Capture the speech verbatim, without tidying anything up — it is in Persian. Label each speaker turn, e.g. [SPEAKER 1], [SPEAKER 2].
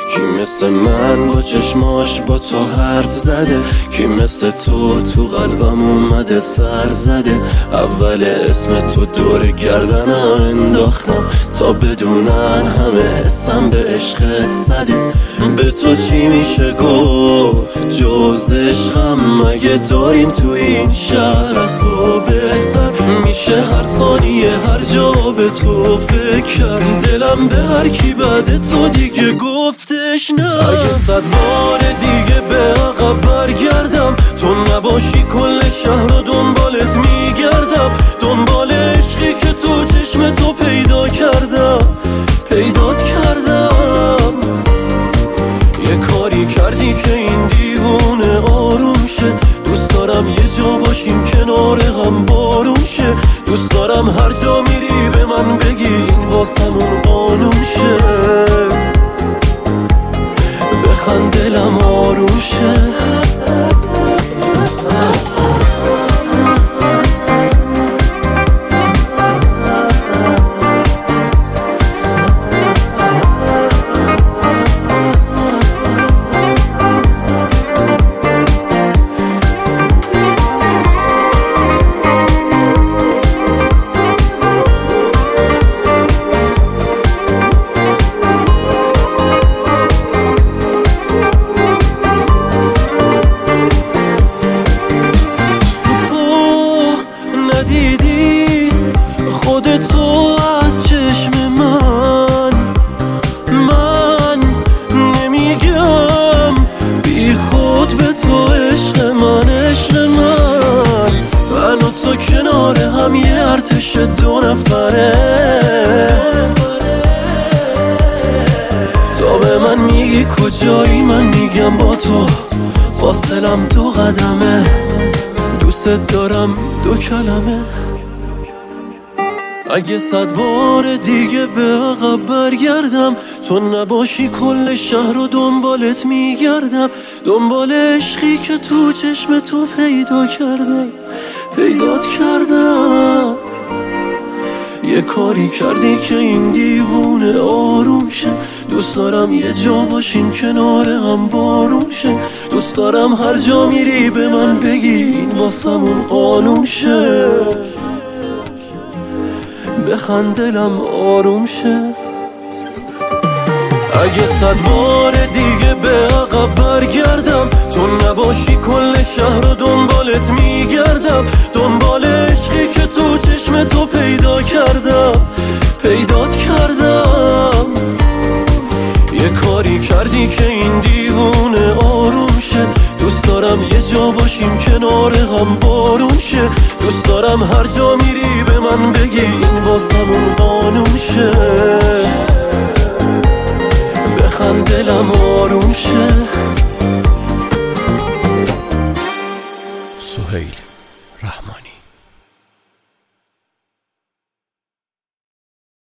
[SPEAKER 1] کی مثل من با چشماش با تو حرف زده؟ کی مثل تو تو قلبم اومده سر زده؟ اول اسم تو دور گردنم انداختم تا بدونن همه حسم به عشقت زده. به تو چی میشه گفت جز عشقم؟ مگه داریم تو این شهر از تو بهتر؟ میشه هر ثانیه هر جا به تو فکر کرد. دلم به هر کی بعد تو دیگه گفتش نه. اگه صد بار دیگه به عقب برگردم تو نباشی کل شهر رو دنبالت میگردم. دنبال عشقی که تو چشم تو پیدا کردم پیدات کردم. یه کاری کردی که این دیوونه آروم شه. دوست دارم یه جا باشیم کنار هم بارون شه. دوست دارم هر جا میری به من بگی این واسمون قانون شه. بخند دلم آروم شه. دیدی خودتو از چشم من؟ من نمیگم بی خود به تو عشق من عشق من. من و تو کنار هم یه ارتش دو نفره. تا به من میگی کجایی من میگم با تو فاصلم دو قدمه. دوست دارم دو کلمه. اگه صد بار دیگه به عقب برگردم تو نباشی کل شهر رو دنبالت میگردم. دنبال عشقی که تو چشم تو پیدا کردم پیدات کردم. یه کاری کردی که این دیوونه آروم شه. دوست دارم یه جا باشیم کنار هم بارون شه. دوست دارم هر جا میری به من بگی این واسمون قانون شه. بخند دلم آروم شه. اگه صد بار دیگه به عقب برگردم تو نباشی کل شهر رو دنبالت میگردم. دنبال عشقی که تو چشم تو پیدا کردم پیدات کردم. یه کاری کردی که این دیوونه آروم شه. دوست دارم یه جا باشیم کنار هم بارون شه. دوست دارم هر جا میری به من بگی این واسمون قانون شه. بخند دلم آروم شه.